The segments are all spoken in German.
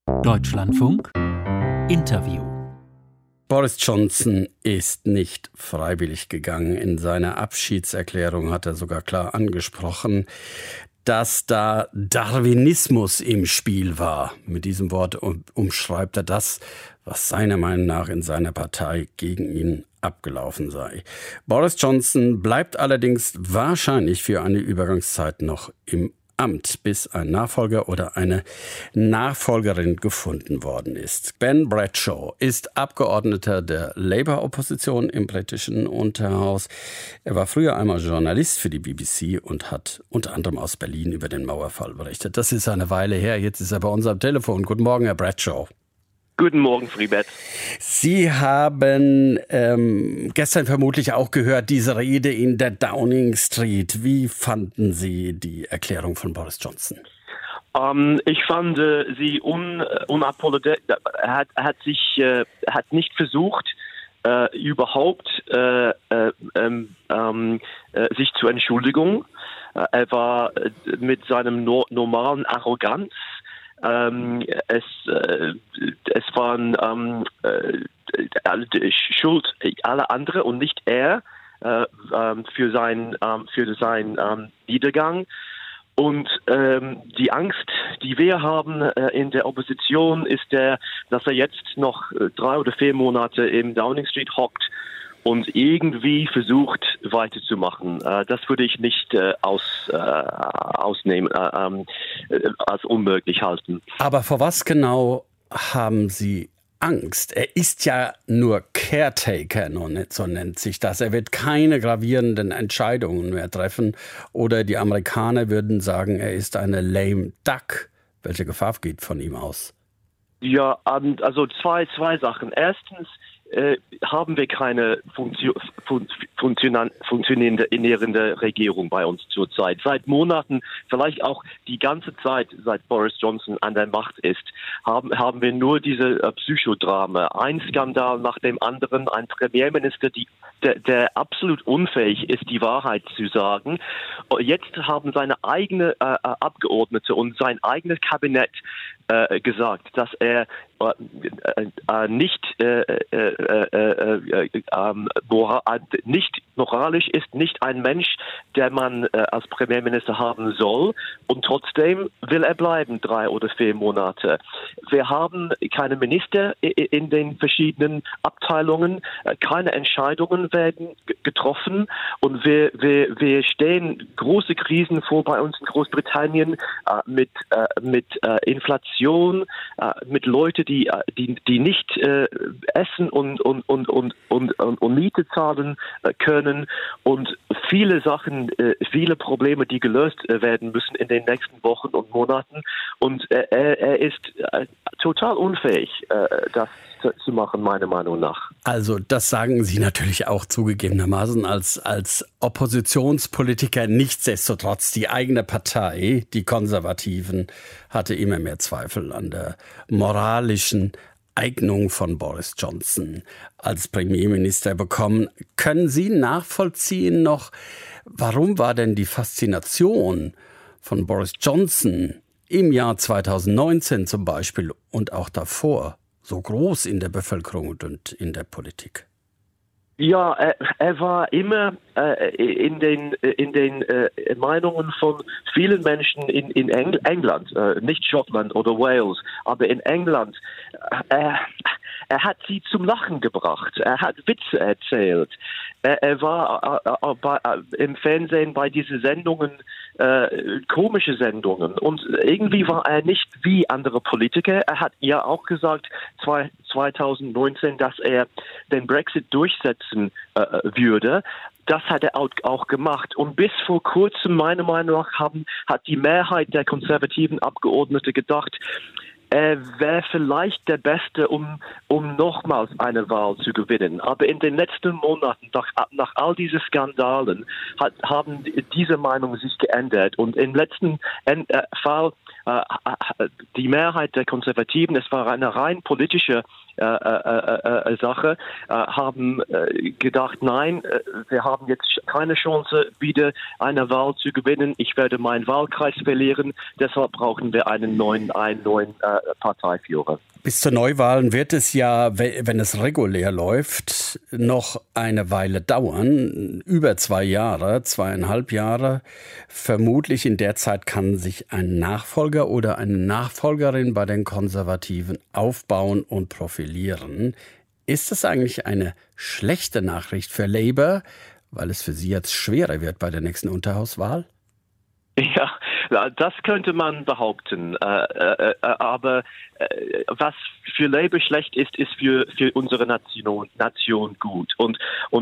Deutschlandfunk Interview. Boris Johnson ist nicht freiwillig gegangen. In seiner Abschiedserklärung hat er sogar klar angesprochen, dass da Darwinismus im Spiel war. Mit diesem Wort umschreibt er das, was seiner Meinung nach in seiner Partei gegen ihn abgelaufen sei. Boris Johnson bleibt allerdings wahrscheinlich für eine Übergangszeit noch im Amt, bis ein Nachfolger oder eine Nachfolgerin gefunden worden ist. Ben Bradshaw ist Abgeordneter der Labour-Opposition im britischen Unterhaus. Er war früher einmal Journalist für die BBC und hat unter anderem aus Berlin über den Mauerfall berichtet. Das ist eine Weile her, jetzt ist er bei uns am Telefon. Guten Morgen, Herr Bradshaw. Guten Morgen, Friedbert. Sie haben gestern vermutlich auch gehört, diese Rede in der Downing Street. Wie fanden Sie die Erklärung von Boris Johnson? Ich fand sie unapologetisch. Er hat nicht versucht, überhaupt sich zu entschuldigen. Er war mit seinem normalen Arroganz. Es waren Schuld alle andere und nicht er für seinen Niedergang. Und die Angst, die wir haben in der Opposition, ist dass er jetzt noch 3 oder 4 Monate im Downing Street hockt und irgendwie versucht weiterzumachen. Das würde ich nicht ausnehmen, als unmöglich halten. Aber vor was genau haben Sie Angst? Er ist ja nur Caretaker, so nennt sich das. Er wird keine gravierenden Entscheidungen mehr treffen. Oder die Amerikaner würden sagen, er ist eine lame duck. Welche Gefahr geht von ihm aus? Ja, also zwei Sachen. Erstens haben wir keine funktionierende Regierung bei uns zurzeit. Seit Monaten, vielleicht auch die ganze Zeit, seit Boris Johnson an der Macht ist, haben wir nur diese Psychodrama. Ein Skandal nach dem anderen, ein Premierminister, der absolut unfähig ist, die Wahrheit zu sagen. Jetzt haben seine eigenen Abgeordnete und sein eigenes Kabinett gesagt, dass er nicht moralisch ist, nicht ein Mensch, der man als Premierminister haben soll, und trotzdem will er bleiben 3 oder 4 Monate. Wir haben keine Minister in den verschiedenen Abteilungen, keine Entscheidungen werden getroffen, und wir stehen große Krisen vor bei uns in Großbritannien mit Inflation, mit Leuten, die nicht essen und Miete zahlen können, und viele Sachen, viele Probleme, die gelöst werden müssen in den nächsten Wochen und Monaten. Und er ist total unfähig, das zu machen, meiner Meinung nach. Also das sagen Sie natürlich auch zugegebenermaßen als Oppositionspolitiker. Nichtsdestotrotz, die eigene Partei, die Konservativen, hatte immer mehr Zweifel an der moralischen Eignung von Boris Johnson als Premierminister bekommen. Können Sie nachvollziehen noch, warum war denn die Faszination von Boris Johnson im Jahr 2019 zum Beispiel und auch davor so groß in der Bevölkerung und in der Politik? Ja, er war immer in den Meinungen von vielen Menschen in England, nicht Schottland oder Wales, aber in England. Er hat sie zum Lachen gebracht. Er hat Witze erzählt. Er war im Fernsehen bei diesen Sendungen, komische Sendungen. Und irgendwie war er nicht wie andere Politiker. Er hat ja auch gesagt, 2019, dass er den Brexit durchsetzen würde. Das hat er auch gemacht. Und bis vor kurzem, meiner Meinung nach, hat die Mehrheit der konservativen Abgeordneten gedacht, er wäre vielleicht der Beste, um nochmals eine Wahl zu gewinnen. Aber in den letzten Monaten, nach all diesen Skandalen, haben diese Meinungen sich geändert. Und im letzten Fall, die Mehrheit der Konservativen, es war eine rein politische Sache, haben gedacht, nein, wir haben jetzt keine Chance, wieder eine Wahl zu gewinnen. Ich werde meinen Wahlkreis verlieren. Deshalb brauchen wir einen neuen Parteiführer. Bis zur Neuwahlen wird es ja, wenn es regulär läuft, noch eine Weile dauern. Über 2 Jahre, 2,5 Jahre. Vermutlich in der Zeit kann sich ein Nachfolger oder eine Nachfolgerin bei den Konservativen aufbauen und profilieren. Ist das eigentlich eine schlechte Nachricht für Labour, weil es für Sie jetzt schwerer wird bei der nächsten Unterhauswahl? Ja, das könnte man behaupten. Aber was für Labour schlecht ist, ist für unsere Nation gut. Und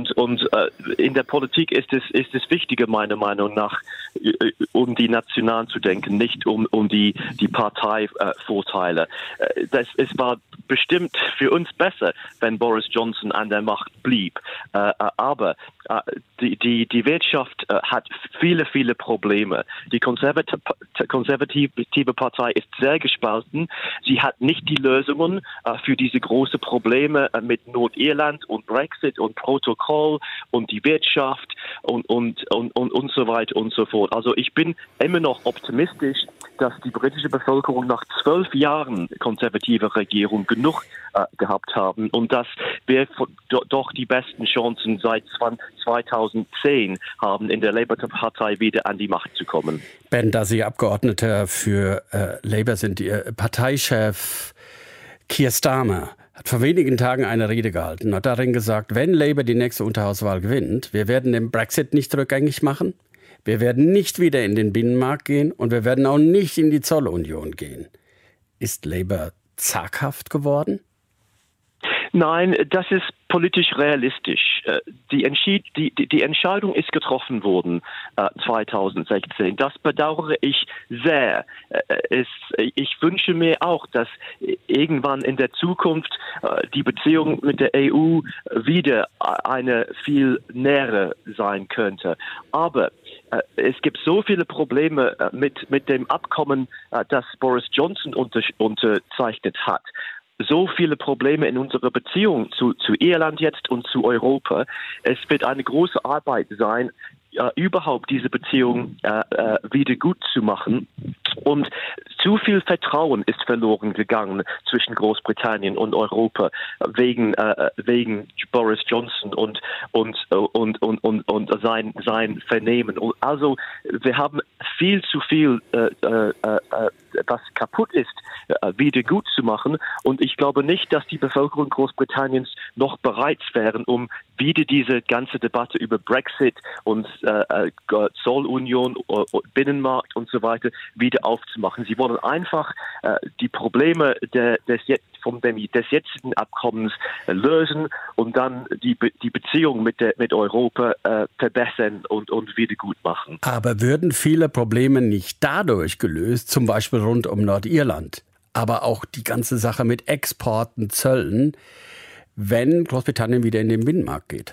in der Politik ist es wichtiger, meiner Meinung nach, um die Nationalen zu denken, nicht um die Parteivorteile. Es war bestimmt für uns besser, wenn Boris Johnson an der Macht blieb. Aber die Wirtschaft hat viele Probleme. Die konservative Partei ist sehr gespalten. Sie hat nicht die Lösungen für diese großen Probleme mit Nordirland und Brexit und Protokoll und die Wirtschaft und so weiter und so fort. Also ich bin immer noch optimistisch, dass die britische Bevölkerung nach 12 Jahren konservativer Regierung genug gehabt haben und dass wir doch die besten Chancen seit 2010 haben, in der Labour-Partei wieder an die Macht zu kommen. Ben, da Sie Abgeordneter für Labour sind, Ihr Parteichef Keir Starmer hat vor wenigen Tagen eine Rede gehalten, hat darin gesagt, wenn Labour die nächste Unterhauswahl gewinnt, wir werden den Brexit nicht rückgängig machen, wir werden nicht wieder in den Binnenmarkt gehen und wir werden auch nicht in die Zollunion gehen. Ist Labour zaghaft geworden? Nein, das ist politisch realistisch. Die Entscheidung ist getroffen worden 2016. Das bedauere ich sehr. Ich wünsche mir auch, dass irgendwann in der Zukunft die Beziehung mit der EU wieder eine viel nähere sein könnte. Aber es gibt so viele Probleme mit dem Abkommen, das Boris Johnson unterzeichnet hat. So viele Probleme in unserer Beziehung zu Irland jetzt und zu Europa. Es wird eine große Arbeit sein, überhaupt diese Beziehung wieder gut zu machen. Und zu viel Vertrauen ist verloren gegangen zwischen Großbritannien und Europa wegen Boris Johnson und sein Vernehmen. Also wir haben viel zu viel, was kaputt ist, wieder gut zu machen. Und ich glaube nicht, dass die Bevölkerung Großbritanniens noch bereit wären, um wieder diese ganze Debatte über Brexit und Zollunion, Binnenmarkt und so weiter wieder aufzumachen. Sie wollen einfach die Probleme des jetzigen Abkommens lösen und dann die Beziehung mit Europa verbessern und wieder gut machen. Aber würden viele Probleme nicht dadurch gelöst, zum Beispiel rund um Nordirland, aber auch die ganze Sache mit Exporten, Zöllen, wenn Großbritannien wieder in den Binnenmarkt geht?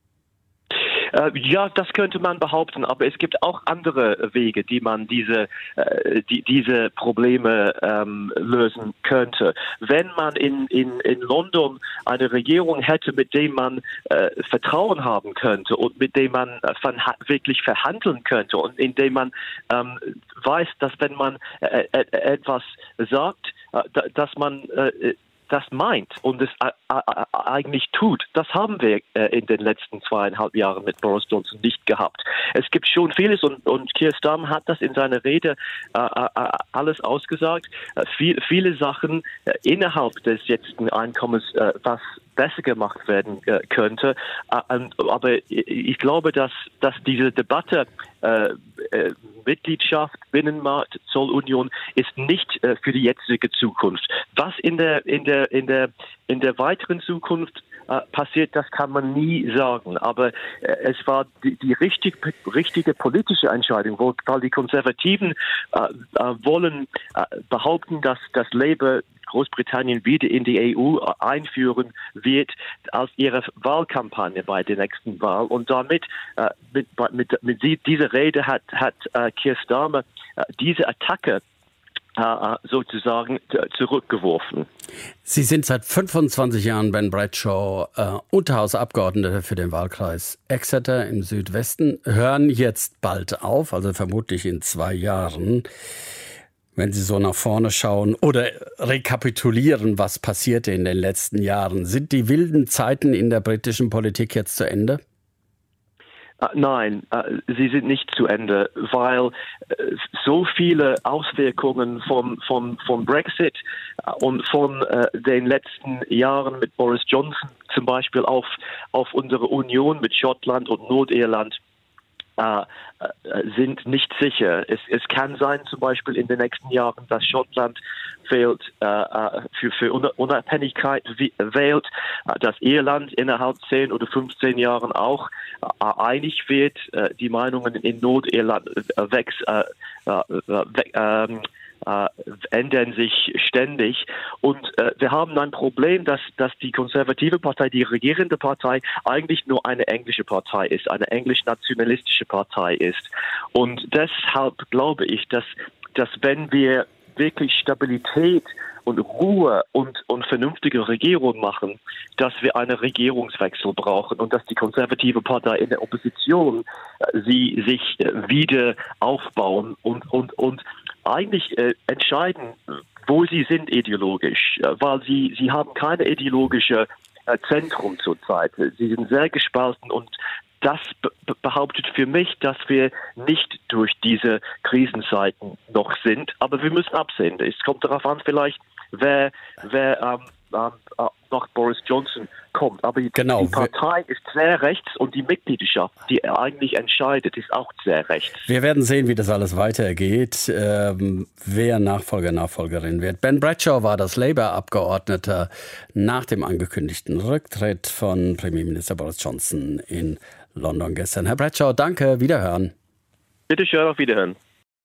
Ja, das könnte man behaupten, aber es gibt auch andere Wege, die man diese Probleme lösen könnte. Wenn man in London eine Regierung hätte, mit dem man Vertrauen haben könnte und mit dem man wirklich verhandeln könnte und in dem man weiß, dass wenn man etwas sagt, dass man das meint und es eigentlich tut. Das haben wir in den letzten 2,5 Jahren mit Boris Johnson nicht gehabt. Es gibt schon vieles und Keir Starmer hat das in seiner Rede alles ausgesagt. Viele Sachen innerhalb des jetzigen Einkommens, was besser gemacht werden könnte. Aber ich glaube, dass diese Debatte Mitgliedschaft, Binnenmarkt, Zollunion ist nicht für die jetzige Zukunft. Was in der weiteren Zukunft passiert, das kann man nie sagen. Aber es war die richtige politische Entscheidung, weil die Konservativen wollen behaupten, dass das Labour Großbritannien wieder in die EU einführen wird als ihre Wahlkampagne bei der nächsten Wahl. Und damit, mit dieser Rede hat Keir Starmer diese Attacke sozusagen zurückgeworfen. Sie sind seit 25 Jahren, Ben Bradshaw, Unterhausabgeordneter für den Wahlkreis Exeter im Südwesten, hören jetzt bald auf, also vermutlich in 2 Jahren. Wenn Sie so nach vorne schauen oder rekapitulieren, was passierte in den letzten Jahren, sind die wilden Zeiten in der britischen Politik jetzt zu Ende? Nein, sie sind nicht zu Ende, weil so viele Auswirkungen von Brexit und von den letzten Jahren mit Boris Johnson zum Beispiel auf unsere Union mit Schottland und Nordirland sind nicht sicher. Es kann sein, zum Beispiel in den nächsten Jahren, dass Schottland für Unabhängigkeit wählt, dass Irland innerhalb 10 oder 15 Jahren auch einig wird. Die Meinungen in Nordirland ändern sich ständig. Und wir haben ein Problem, dass die konservative Partei, die regierende Partei, eigentlich nur eine englische Partei ist, eine englisch-nationalistische Partei ist. Und deshalb glaube ich, dass wenn wir wirklich Stabilität und Ruhe und vernünftige Regierung machen, dass wir einen Regierungswechsel brauchen und dass die konservative Partei in der Opposition sie sich wieder aufbauen und eigentlich entscheiden, wo sie sind ideologisch, weil sie haben keine ideologische Zentrum zurzeit. Sie sind sehr gespalten und das behauptet für mich, dass wir nicht durch diese Krisenzeiten noch sind, aber wir müssen absehen. Es kommt darauf an, vielleicht, wer nach Boris Johnson kommt. Aber die Partei ist sehr rechts und die Mitgliedschaft, die eigentlich entscheidet, ist auch sehr rechts. Wir werden sehen, wie das alles weitergeht, wer Nachfolgerin wird. Ben Bradshaw war das Labour-Abgeordneter nach dem angekündigten Rücktritt von Premierminister Boris Johnson in London gestern. Herr Bradshaw, danke, wiederhören. Bitte schön, auf Wiederhören.